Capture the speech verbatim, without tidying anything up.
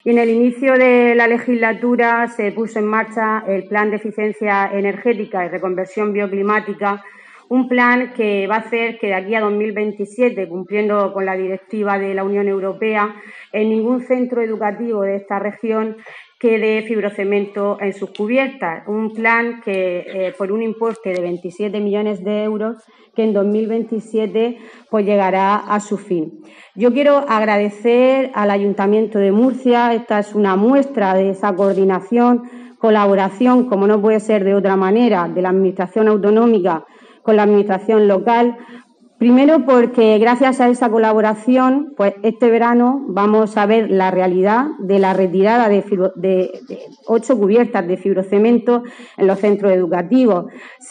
Y en el inicio de la legislatura se puso en marcha el Plan de Eficiencia Energética y Reconversión Bioclimática, un plan que va a hacer que de aquí a dos mil veintisiete, cumpliendo con la directiva de la Unión Europea, en ningún centro educativo de esta región quede fibrocemento en sus cubiertas. Un plan que, eh, por un importe de veintisiete millones de euros, que en dos mil veintisiete pues, llegará a su fin. Yo quiero agradecer al Ayuntamiento de Murcia. Esta es una muestra de esa coordinación, colaboración, como no puede ser de otra manera, de la Administración autonómica con la Administración local. Primero porque gracias a esa colaboración, pues este verano vamos a ver la realidad de la retirada de, fibro, de, de ocho cubiertas de fibrocemento en los centros educativos.